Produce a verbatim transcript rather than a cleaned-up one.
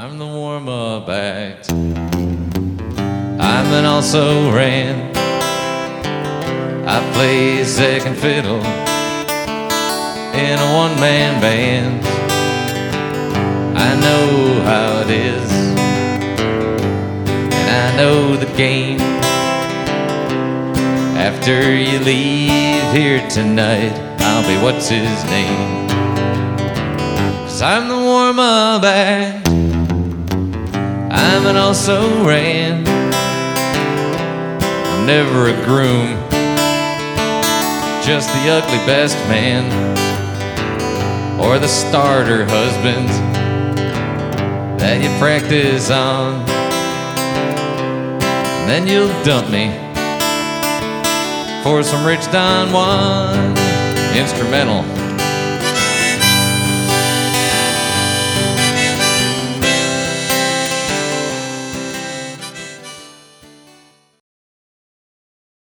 I'm the warm-up act. I'm an also ran. I play second fiddle in a one-man band. I know how it is, and I know the game. After you leave here tonight, I'll be what's his name. 'Cause I'm the warm-up act. I'm an also ran. I'm never a groom, just the ugly best man, or the starter husband that you practice on. And then you'll dump me for some Rich Don Juan instrumental.